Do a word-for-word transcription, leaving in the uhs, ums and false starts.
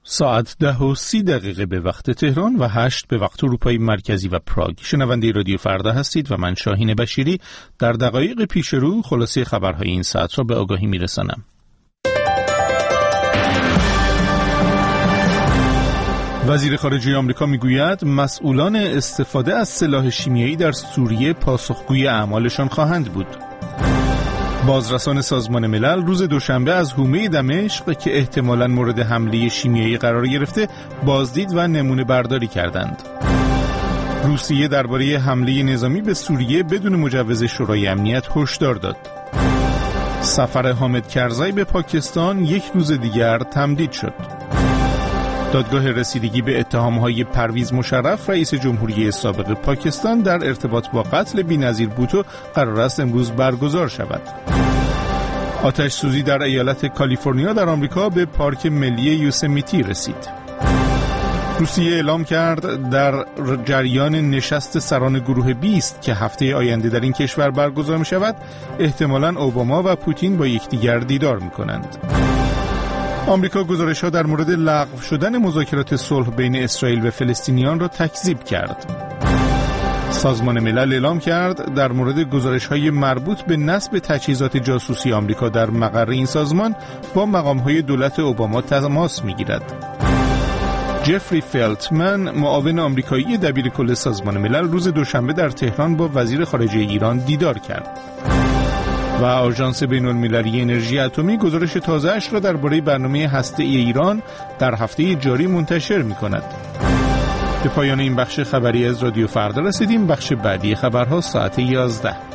ساعت ده و سی دقیقه به وقت تهران و هشت به وقت اروپای مرکزی و پراگ. شنونده رادیو فردا هستید و من شاهین بشیری در دقایق پیش رو خلاصه خبرهای این ساعت را به آگاهی میرسانم. وزیر خارجه آمریکا میگوید مسئولان استفاده از سلاح شیمیایی در سوریه پاسخگوی اعمالشان خواهند بود. بازرسان سازمان ملل روز دوشنبه از حومه دمشق که احتمالاً مورد حمله شیمیایی قرار گرفته بازدید و نمونه برداری کردند. روسیه درباره حمله نظامی به سوریه بدون مجوز شورای امنیت هشدار داد. سفر حامد کرزی به پاکستان یک روز دیگر تمدید شد. دادگاه رسیدگی به اتهام‌های پرویز مشرف رئیس جمهوری سابق پاکستان در ارتباط با قتل بی‌نظیر بوتو قرار است امروز برگزار شود. آتش سوزی در ایالت کالیفرنیا در آمریکا به پارک ملی یوسمیتی رسید. روسیه اعلام کرد در جریان نشست سران گروه بیست که هفته آینده در این کشور برگزار می شود احتمالاً اوباما و پوتین با یکدیگر دیدار می کنند. آمریکا گزارش‌ها در مورد لغو شدن مذاکرات صلح بین اسرائیل و فلسطینیان را تکذیب کرد. سازمان ملل اعلام کرد در مورد گزارش‌های مربوط به نصب تجهیزات جاسوسی آمریکا در مقر این سازمان با مقام‌های دولت اوباما تماس می‌گیرد. جفری فلتمن معاون آمریکایی دبیرکل سازمان ملل روز دوشنبه در تهران با وزیر خارجه ایران دیدار کرد. و آژانس بین‌المللی انرژی اتمی گزارش تازه‌اش را درباره برنامه هسته‌ای ایران در هفته جاری منتشر می‌کند. به پایان این بخش خبری از رادیو فردا رسیدیم. بخش بعدی خبرها ساعت یازده.